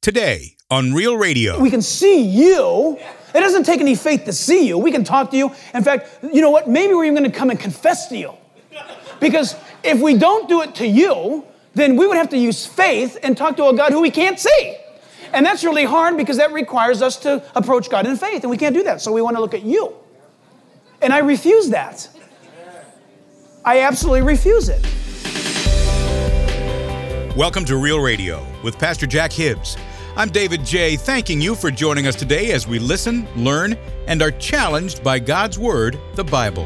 today on Real Radio. We can see you. It doesn't take any faith to see you. We can talk to you. In fact, you know what? Maybe we're even going to come and confess to you. Because if we don't do it to you, then we would have to use faith and talk to a God who we can't see. And that's really hard because that requires us to approach God in faith, and we can't do that. So we want to look at you. And I refuse that. I absolutely refuse it. Welcome to Real Radio with Pastor Jack Hibbs. I'm David J., thanking you for joining us today as we listen, learn, and are challenged by God's Word, the Bible.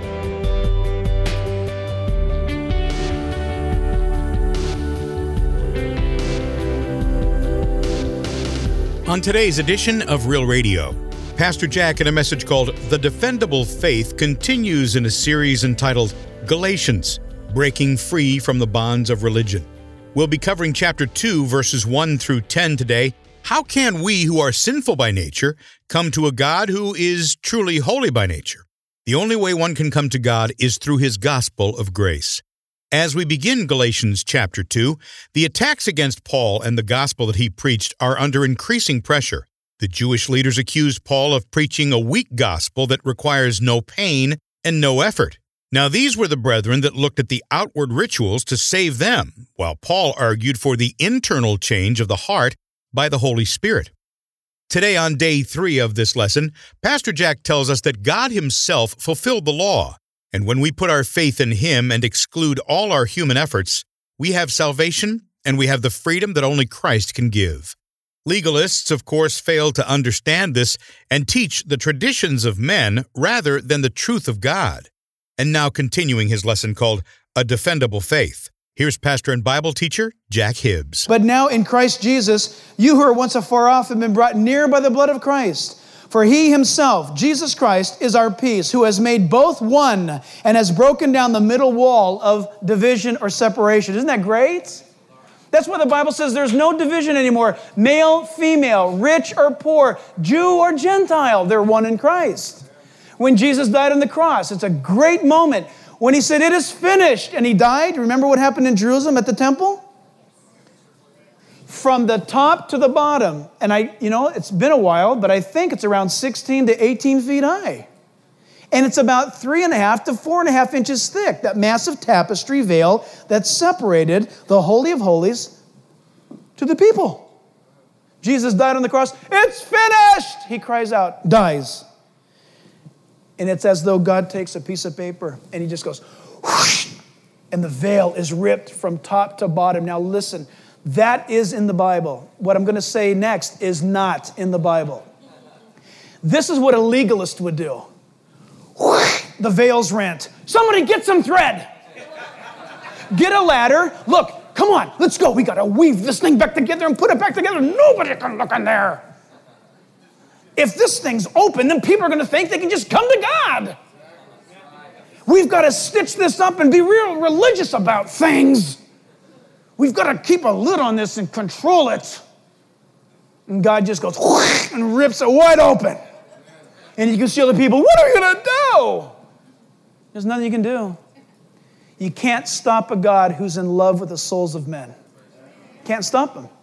On today's edition of Real Radio, Pastor Jack, in a message called The Defendable Faith, continues in a series entitled Galatians, Breaking Free from the Bonds of Religion. We'll be covering chapter 2, verses 1 through 10 today. How can we who are sinful by nature come to a God who is truly holy by nature? The only way one can come to God is through His gospel of grace. As we begin Galatians chapter 2, the attacks against Paul and the gospel that he preached are under increasing pressure. The Jewish leaders accused Paul of preaching a weak gospel that requires no pain and no effort. Now, these were the brethren that looked at the outward rituals to save them, while Paul argued for the internal change of the heart by the Holy Spirit. Today, on day 3 of this lesson, Pastor Jack tells us that God Himself fulfilled the law. And when we put our faith in Him and exclude all our human efforts, we have salvation and we have the freedom that only Christ can give. Legalists, of course, fail to understand this and teach the traditions of men rather than the truth of God. And now continuing his lesson called A Defendable Faith. Here's pastor and Bible teacher, Jack Hibbs. But now in Christ Jesus, you who are once afar off have been brought near by the blood of Christ. For He Himself, Jesus Christ, is our peace, who has made both one and has broken down the middle wall of division or separation. Isn't that great? That's why the Bible says there's no division anymore. Male, female, rich or poor, Jew or Gentile, they're one in Christ. When Jesus died on the cross, it's a great moment. When He said, "It is finished," and He died, remember what happened in Jerusalem at the temple? From the top to the bottom, and it's been a while, but I think it's around 16 to 18 feet high. And it's about 3.5 to 4.5 inches thick, that massive tapestry veil that separated the Holy of Holies to the people. Jesus died on the cross. "It's finished!" He cries out, dies. And it's as though God takes a piece of paper and He just goes, whoosh, and the veil is ripped from top to bottom. Now listen, that is in the Bible. What I'm going to say next is not in the Bible. This is what a legalist would do. Whoosh, the veil's rent. Somebody get some thread. Get a ladder. Look, come on, let's go. We got to weave this thing back together and put it back together. Nobody can look in there. If this thing's open, then people are going to think they can just come to God. We've got to stitch this up and be real religious about things. We've got to keep a lid on this and control it. And God just goes whoosh, and rips it wide open. And you can see other people, what are we going to do? There's nothing you can do. You can't stop a God who's in love with the souls of men. Can't stop Him.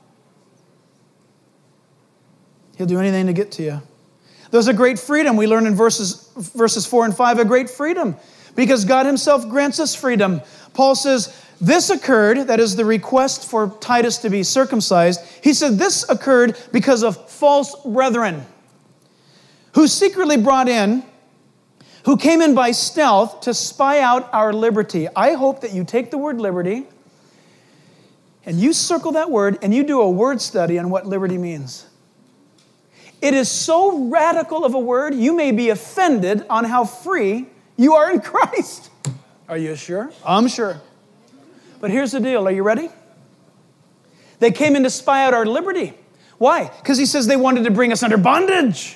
He'll do anything to get to you. There's a great freedom. We learn in verses 4 and 5, a great freedom. Because God Himself grants us freedom. Paul says, this occurred, that is the request for Titus to be circumcised. He said this occurred because of false brethren who secretly brought in, who came in by stealth to spy out our liberty. I hope that you take the word liberty and you circle that word and you do a word study on what liberty means. It is so radical of a word, you may be offended on how free you are in Christ. Are you sure? I'm sure. But here's the deal. Are you ready? They came in to spy out our liberty. Why? Because he says they wanted to bring us under bondage.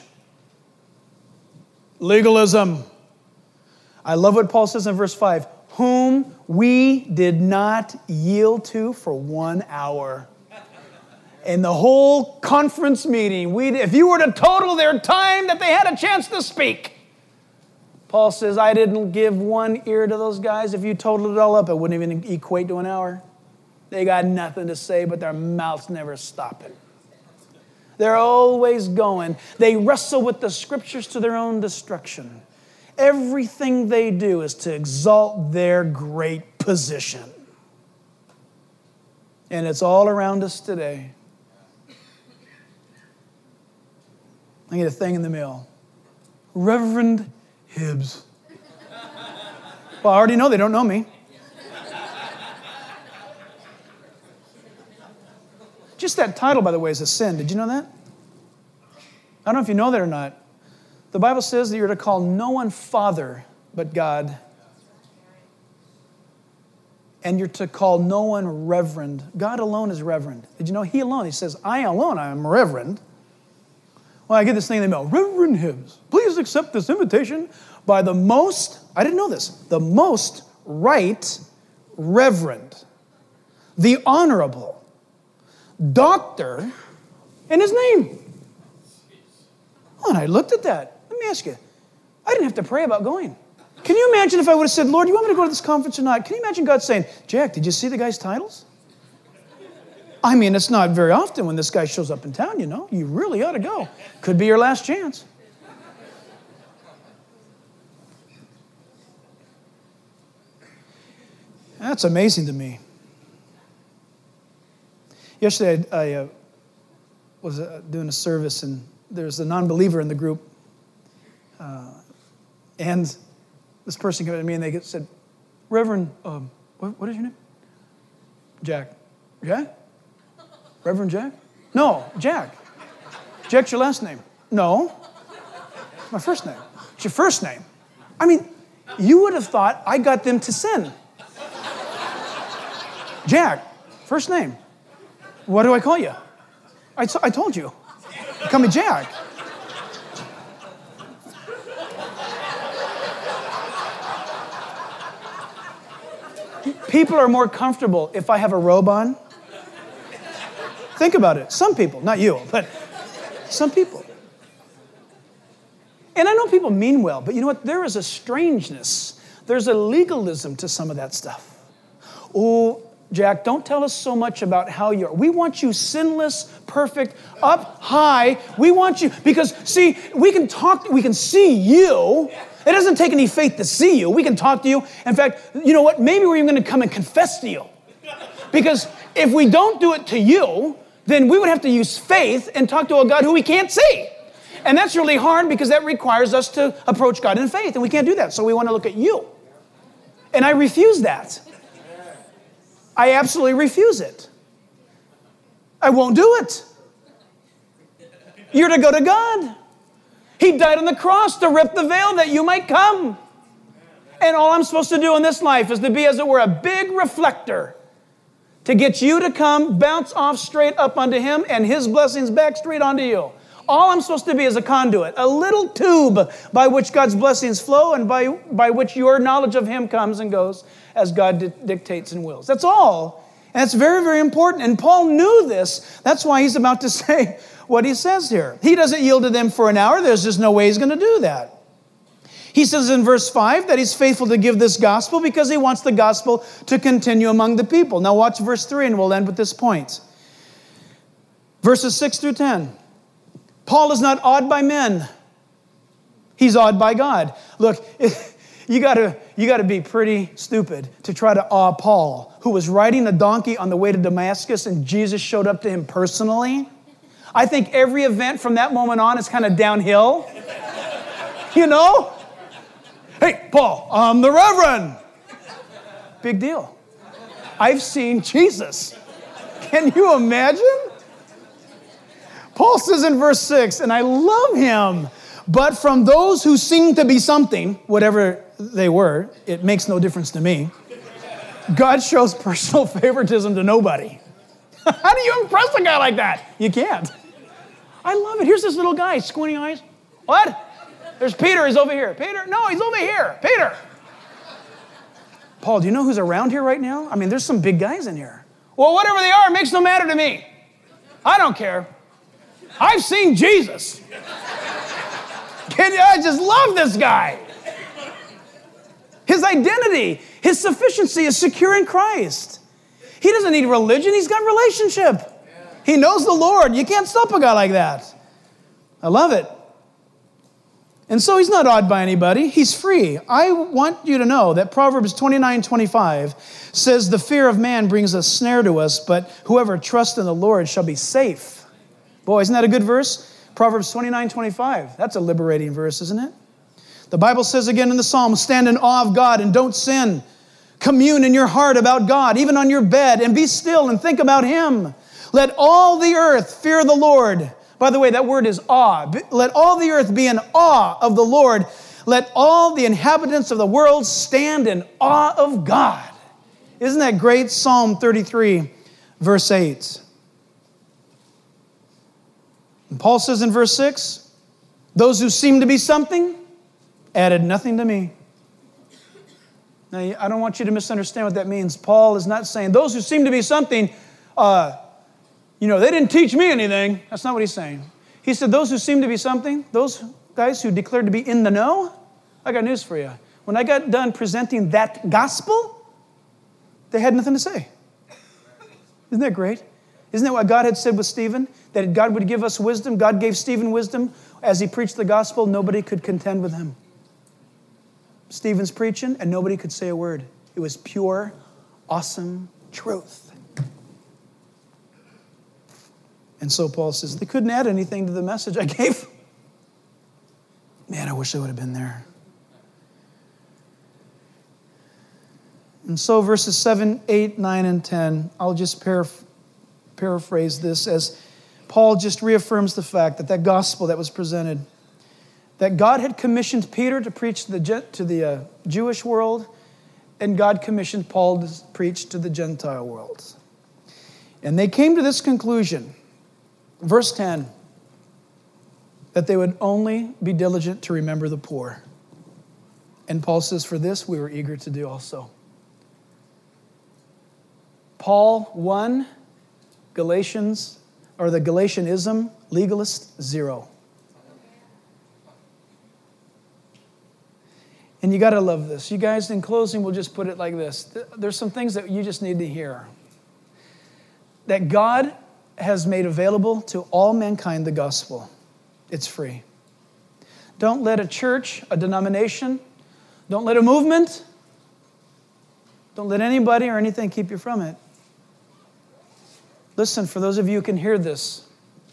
Legalism. I love what Paul says in verse 5. Whom we did not yield to for 1 hour. In the whole conference meeting, if you were to total their time that they had a chance to speak, Paul says, I didn't give one ear to those guys. If you totaled it all up, it wouldn't even equate to an hour. They got nothing to say, but their mouths never stopping. They're always going. They wrestle with the scriptures to their own destruction. Everything they do is to exalt their great position. And it's all around us today. I get a thing in the mail. Reverend Hibbs. Well, I already know they don't know me. Just that title, by the way, is a sin. Did you know that? I don't know if you know that or not. The Bible says that you're to call no one father but God. And you're to call no one reverend. God alone is reverend. Did you know He alone? He says, I alone I am reverend. Well, I get this thing in the mail. Reverend Hibbs, please accept this invitation by the most, I didn't know this, the most right reverend, the honorable doctor, and his name. Oh, and I looked at that. Let me ask you, I didn't have to pray about going. Can you imagine if I would have said, Lord, you want me to go to this conference or not? Can you imagine God saying, Jack, did you see the guy's titles? I mean, it's not very often when this guy shows up in town, you know. You really ought to go. Could be your last chance. That's amazing to me. Yesterday, I was doing a service, and there's a non-believer in the group. And this person came to me, and they said, Reverend, what is your name? Jack. Jack? Reverend Jack? No, Jack. Jack's your last name. No. My first name. It's your first name. I mean, you would have thought I got them to sin. Jack, first name. What do I call you? I told you. Call me Jack. People are more comfortable if I have a robe on. Think about it. Some people, not you, but some people. And I know people mean well, but you know what? There is a strangeness. There's a legalism to some of that stuff. Oh, Jack, don't tell us so much about how you're. We want you sinless, perfect, up high. We want you, because, see, we can talk, we can see you. It doesn't take any faith to see you. We can talk to you. In fact, you know what? Maybe we're even going to come and confess to you. Because if we don't do it to you, then we would have to use faith and talk to a God who we can't see. And that's really hard because that requires us to approach God in faith, and we can't do that. So we want to look at you. And I refuse that. I absolutely refuse it. I won't do it. You're to go to God. He died on the cross to rip the veil that you might come. And all I'm supposed to do in this life is to be, as it were, a big reflector to get you to come, bounce off straight up onto Him, and His blessings back straight onto you. All I'm supposed to be is a conduit, a little tube by which God's blessings flow and by which your knowledge of Him comes and goes as God dictates and wills. That's all. And it's very, very important. And Paul knew this. That's why he's about to say what he says here. He doesn't yield to them for an hour. There's just no way he's going to do that. He says in verse 5 that he's faithful to give this gospel because he wants the gospel to continue among the people. Now watch verse 3 and we'll end with this point. Verses 6 through 10. Paul is not awed by men. He's awed by God. Look, you got to be pretty stupid to try to awe Paul, who was riding a donkey on the way to Damascus and Jesus showed up to him personally. I think every event from that moment on is kind of downhill. You know? Hey, Paul, I'm the Reverend. Big deal. I've seen Jesus. Can you imagine? Paul says in verse 6, and I love him, but from those who seem to be something, whatever they were, it makes no difference to me. God shows personal favoritism to nobody. How do you impress a guy like that? You can't. I love it. Here's this little guy, squinty eyes. What? There's Peter. He's over here. Peter? No, he's over here. Peter. Paul, do you know who's around here right now? I mean, there's some big guys in here. Well, whatever they are, it makes no matter to me. I don't care. I've seen Jesus. I just love this guy. His identity, his sufficiency is secure in Christ. He doesn't need religion. He's got relationship. He knows the Lord. You can't stop a guy like that. I love it. And so he's not awed by anybody. He's free. I want you to know that Proverbs 29:25 says, the fear of man brings a snare to us, but whoever trusts in the Lord shall be safe. Boy, isn't that a good verse? Proverbs 29:25. That's a liberating verse, isn't it? The Bible says again in the Psalm, stand in awe of God and don't sin. Commune in your heart about God, even on your bed, and be still and think about Him. Let all the earth fear the Lord. By the way, that word is awe. Let all the earth be in awe of the Lord. Let all the inhabitants of the world stand in awe of God. Isn't that great? Psalm 33, verse 8. And Paul says in verse 6, those who seem to be something added nothing to me. Now, I don't want you to misunderstand what that means. Paul is not saying, those who seem to be something, they didn't teach me anything. That's not what he's saying. He said, those who seem to be something, those guys who declared to be in the know, I got news for you. When I got done presenting that gospel, they had nothing to say. Isn't that great? Isn't that what God had said with Stephen? That God would give us wisdom. God gave Stephen wisdom. As he preached the gospel, nobody could contend with him. Stephen's preaching, and nobody could say a word. It was pure, awesome truth. And so Paul says, they couldn't add anything to the message I gave. Man, I wish I would have been there. And so verses 7, 8, 9, and 10, I'll just paraphrase this as Paul just reaffirms the fact that that gospel that was presented, that God had commissioned Peter to preach to the Jewish world, and God commissioned Paul to preach to the Gentile world. And they came to this conclusion, verse 10, that they would only be diligent to remember the poor. And Paul says, for this we were eager to do also. Paul 1, Galatians, or the Galatianism, legalist 0. And you got to love this. You guys, in closing, we'll just put it like this. There's some things that you just need to hear. That God has made available to all mankind the gospel. It's free. Don't let a church, a denomination, don't let a movement, don't let anybody or anything keep you from it. Listen, for those of you who can hear this,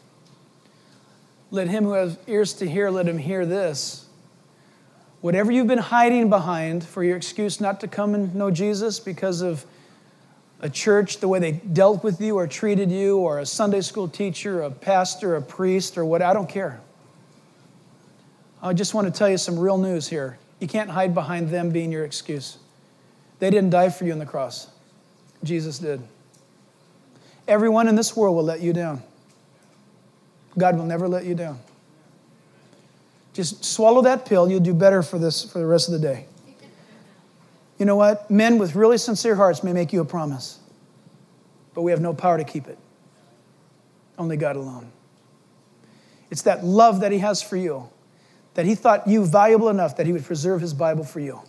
let him who has ears to hear, let him hear this. Whatever you've been hiding behind for your excuse not to come and know Jesus because of a church, the way they dealt with you or treated you, or a Sunday school teacher, a pastor, a priest, or what, I don't care. I just want to tell you some real news here. You can't hide behind them being your excuse. They didn't die for you on the cross. Jesus did. Everyone in this world will let you down. God will never let you down. Just swallow that pill. You'll do better for the rest of the day. You know what? Men with really sincere hearts may make you a promise, but we have no power to keep it. Only God alone. It's that love that He has for you, that He thought you valuable enough that He would preserve His Bible for you.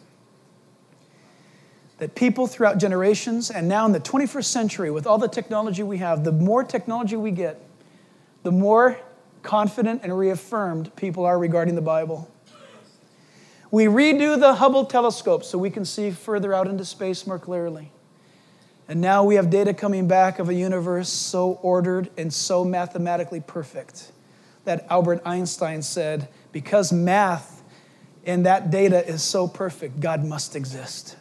That people throughout generations, and now in the 21st century, with all the technology we have, the more technology we get, the more confident and reaffirmed people are regarding the Bible. We redo the Hubble telescope so we can see further out into space more clearly. And now we have data coming back of a universe so ordered and so mathematically perfect that Albert Einstein said, because math and that data is so perfect, God must exist.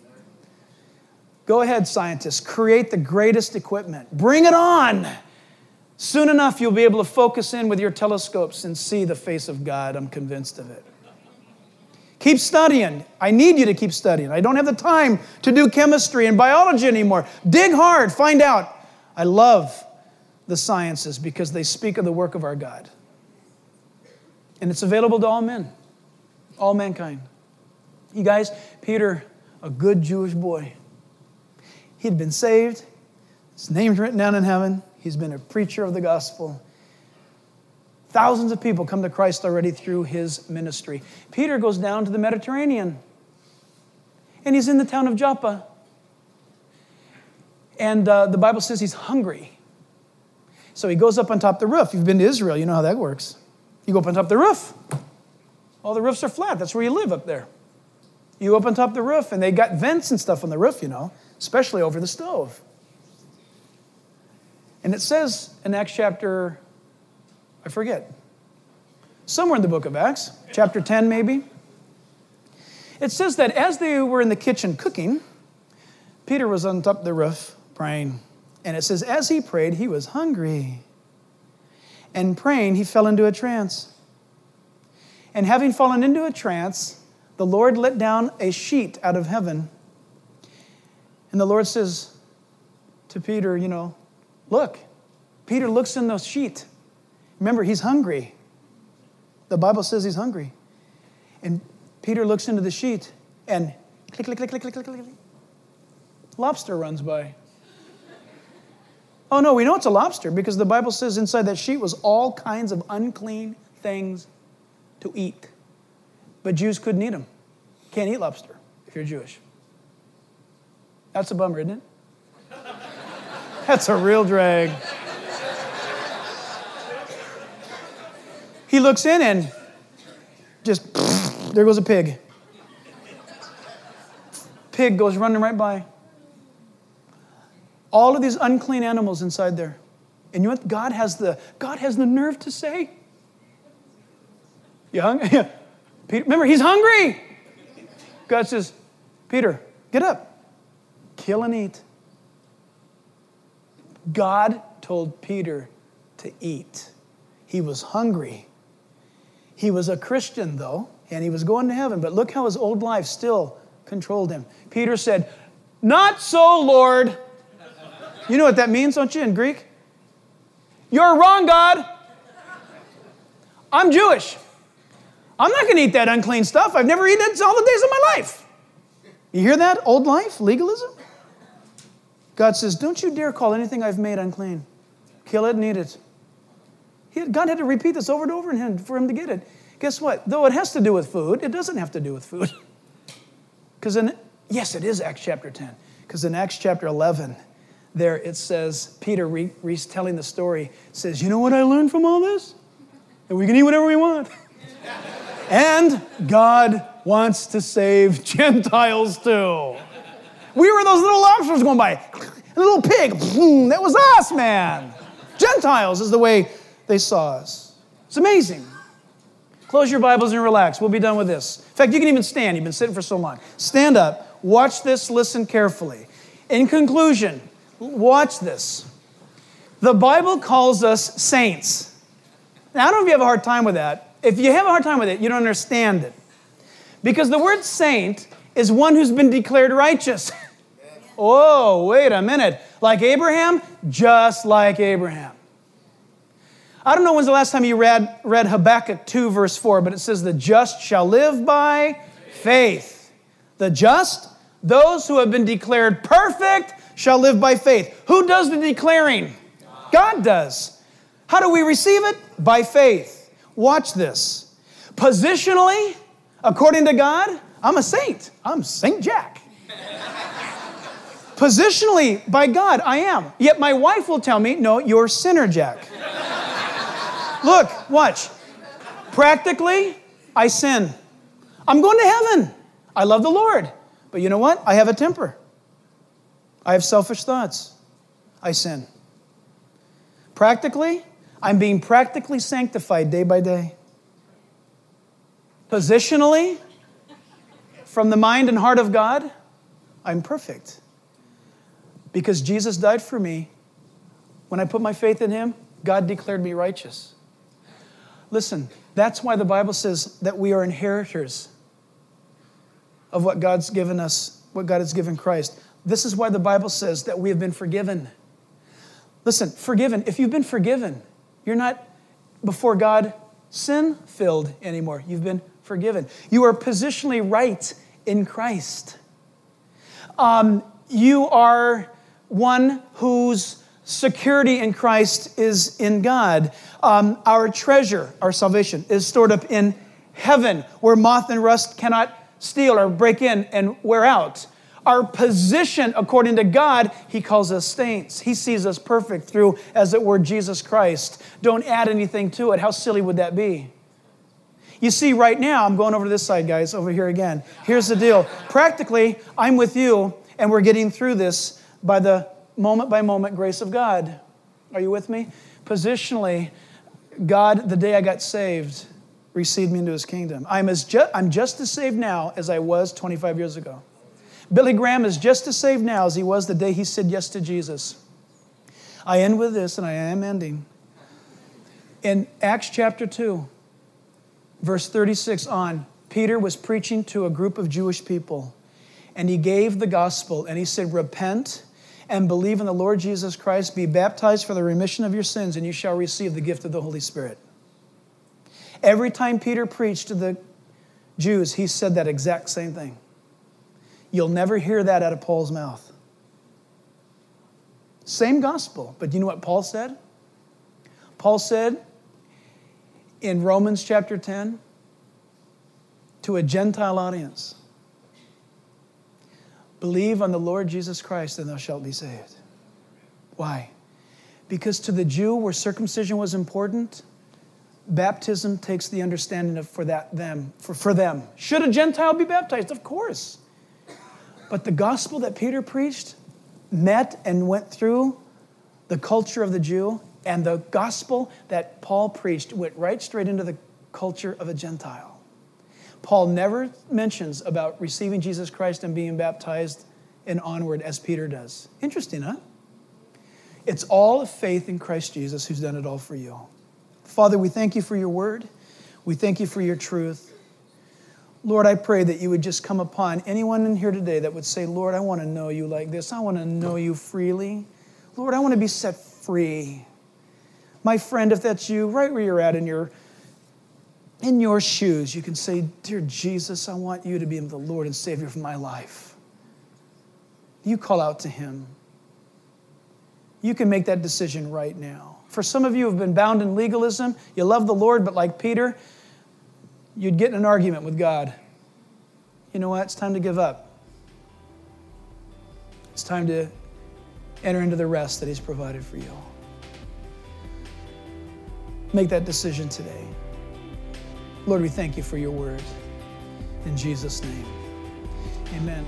Go ahead, scientists. Create the greatest equipment. Bring it on. Soon enough, you'll be able to focus in with your telescopes and see the face of God. I'm convinced of it. Keep studying. I need you to keep studying. I don't have the time to do chemistry and biology anymore. Dig hard. Find out. I love the sciences because they speak of the work of our God. And it's available to all men, all mankind. You guys, Peter, a good Jewish boy. He'd been saved. His name's written down in heaven. He's been a preacher of the gospel. Thousands of people come to Christ already through his ministry. Peter goes down to the Mediterranean. And he's in the town of Joppa. And the Bible says he's hungry. So he goes up on top of the roof. You've been to Israel, you know how that works. You go up on top of the roof. All the roofs are flat. That's where you live up there. You go up on top of the roof, and they got vents and stuff on the roof, especially over the stove. And it says in Acts chapter, I forget, somewhere in the book of Acts, chapter 10 maybe, it says that as they were in the kitchen cooking, Peter was on top of the roof praying. And it says, as he prayed, he was hungry. And praying, he fell into a trance. And having fallen into a trance, the Lord let down a sheet out of heaven. And the Lord says to Peter, look. Peter looks in the sheet. Remember, he's hungry. The Bible says he's hungry. And Peter looks into the sheet and click, click, click, click, click, click, click. Lobster runs by. Oh no, we know it's a lobster because the Bible says inside that sheet was all kinds of unclean things to eat. But Jews couldn't eat them. Can't eat lobster if you're Jewish. That's a bummer, isn't it? That's a real drag. He looks in and just, there goes a pig. Pig goes running right by. All of these unclean animals inside there. And you know what God has the nerve to say? You hungry? Yeah. Peter, remember, he's hungry. God says, Peter, get up. Kill and eat. God told Peter to eat. He was hungry. He was a Christian, though, and he was going to heaven. But look how his old life still controlled him. Peter said, not so, Lord. You know what that means, don't you, in Greek? You're wrong, God. I'm Jewish. I'm not going to eat that unclean stuff. I've never eaten it all the days of my life. You hear that? Old life, legalism? God says, don't you dare call anything I've made unclean. Kill it and eat it. God had to repeat this over and over for him to get it. Guess what? Though it has to do with food, it doesn't have to do with food. Yes, it is Acts chapter 10. Because in Acts chapter 11, there it says, Peter retelling the story, says, you know what I learned from all this? That we can eat whatever we want. And God wants to save Gentiles too. We were those little lobsters going by. A little pig. That was us, man. Gentiles is the way they saw us. It's amazing. Close your Bibles and relax. We'll be done with this. In fact, you can even stand. You've been sitting for so long. Stand up. Watch this. Listen carefully. In conclusion, watch this. The Bible calls us saints. Now, I don't know if you have a hard time with that. If you have a hard time with it, you don't understand it. Because the word saint is one who's been declared righteous. Oh, wait a minute. Like Abraham? Just like Abraham. I don't know when's the last time you read Habakkuk 2, verse 4, but it says, the just shall live by faith. The just, those who have been declared perfect, shall live by faith. Who does the declaring? God does. How do we receive it? By faith. Watch this. Positionally, according to God, I'm a saint. I'm Saint Jack. Positionally, by God, I am. Yet my wife will tell me, no, you're Sinner Jack. Look, watch. Practically, I sin. I'm going to heaven. I love the Lord. But you know what? I have a temper. I have selfish thoughts. I sin. Practically, I'm being practically sanctified day by day. Positionally, from the mind and heart of God, I'm perfect. Because Jesus died for me. When I put my faith in Him, God declared me righteous. Listen, that's why the Bible says that we are inheritors of what God's given us, what God has given Christ. This is why the Bible says that we have been forgiven. Listen, forgiven. If you've been forgiven, you're not before God sin-filled anymore. You've been forgiven. You are positionally right in Christ. You are one whose security in Christ is in God. Our treasure, our salvation, is stored up in heaven where moth and rust cannot steal or break in and wear out. Our position, according to God, He calls us saints. He sees us perfect through, as it were, Jesus Christ. Don't add anything to it. How silly would that be? You see, right now, I'm going over to this side, guys, over here again. Here's the deal. Practically, I'm with you, and we're getting through this by the moment-by-moment grace of God. Are you with me? Positionally, God, the day I got saved, received me into His kingdom. I'm just as saved now as I was 25 years ago. Billy Graham is just as saved now as he was the day he said yes to Jesus. I end with this, and I am ending. In Acts chapter 2, verse 36 on, Peter was preaching to a group of Jewish people, and he gave the gospel, and he said, repent and believe in the Lord Jesus Christ, be baptized for the remission of your sins, and you shall receive the gift of the Holy Spirit. Every time Peter preached to the Jews, he said that exact same thing. You'll never hear that out of Paul's mouth. Same gospel, but do you know what Paul said? Paul said in Romans chapter 10 to a Gentile audience, believe on the Lord Jesus Christ and thou shalt be saved. Why? Because to the Jew, where circumcision was important, baptism takes the understanding of for them. Should a Gentile be baptized? Of course. But the gospel that Peter preached met and went through the culture of the Jew, and the gospel that Paul preached went right straight into the culture of a Gentile. Paul never mentions about receiving Jesus Christ and being baptized and onward as Peter does. Interesting, huh? It's all of faith in Christ Jesus who's done it all for you. Father, we thank you for your word. We thank you for your truth. Lord, I pray that you would just come upon anyone in here today that would say, Lord, I want to know you like this. I want to know you freely. Lord, I want to be set free. My friend, if that's you, right where you're at in your shoes, you can say, dear Jesus, I want you to be the Lord and Savior of my life. You call out to him. You can make that decision right now. For some of you who have been bound in legalism, you love the Lord, but like Peter, you'd get in an argument with God. You know what? It's time to give up. It's time to enter into the rest that he's provided for you. Make that decision today. Lord, we thank you for your word. In Jesus' name, amen.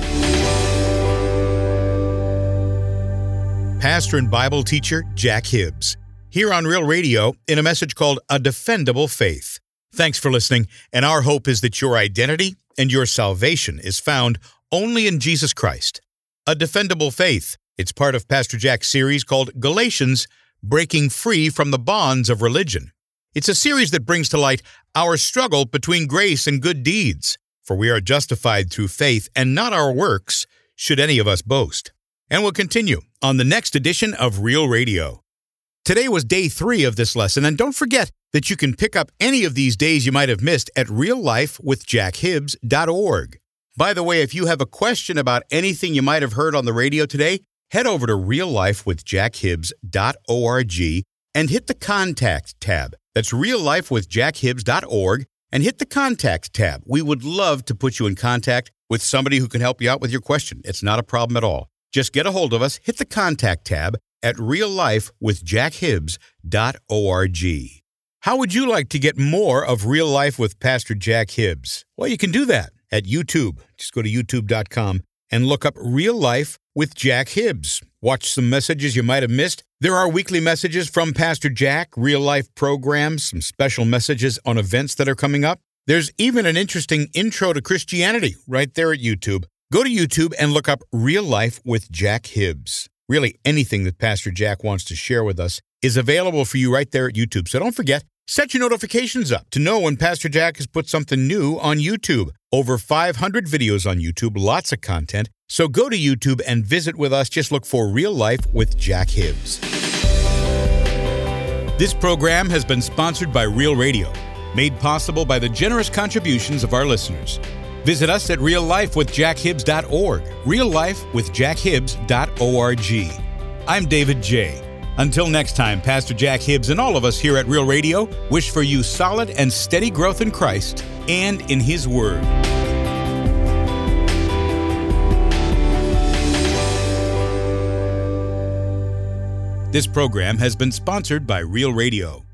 Pastor and Bible teacher Jack Hibbs, here on Real Radio in a message called A Defendable Faith. Thanks for listening, and our hope is that your identity and your salvation is found only in Jesus Christ. A Defendable Faith. It's part of Pastor Jack's series called Galatians, Breaking Free from the Bonds of Religion. It's a series that brings to light our struggle between grace and good deeds, for we are justified through faith and not our works, should any of us boast. And we'll continue on the next edition of Real Radio. Today was day 3 of this lesson, and don't forget that you can pick up any of these days you might have missed at reallifewithjackhibbs.org. By the way, if you have a question about anything you might have heard on the radio today, head over to reallifewithjackhibbs.org and hit the Contact tab. That's reallifewithjackhibbs.org and hit the Contact tab. We would love to put you in contact with somebody who can help you out with your question. It's not a problem at all. Just get a hold of us, hit the Contact tab at reallifewithjackhibbs.org. How would you like to get more of Real Life with Pastor Jack Hibbs? Well, you can do that at YouTube. Just go to youtube.com and look up Real Life with Jack Hibbs. Watch some messages you might have missed. There are weekly messages from Pastor Jack, real life programs, some special messages on events that are coming up. There's even an interesting intro to Christianity right there at YouTube. Go to YouTube and look up Real Life with Jack Hibbs. Really, anything that Pastor Jack wants to share with us is available for you right there at YouTube. So don't forget, set your notifications up to know when Pastor Jack has put something new on YouTube. Over 500 videos on YouTube, lots of content. So go to YouTube and visit with us. Just look for Real Life with Jack Hibbs. This program has been sponsored by Real Radio, made possible by the generous contributions of our listeners. Visit us at reallifewithjackhibbs.org, reallifewithjackhibbs.org. I'm David J. Until next time, Pastor Jack Hibbs and all of us here at Real Radio wish for you solid and steady growth in Christ and in His Word. This program has been sponsored by Real Radio.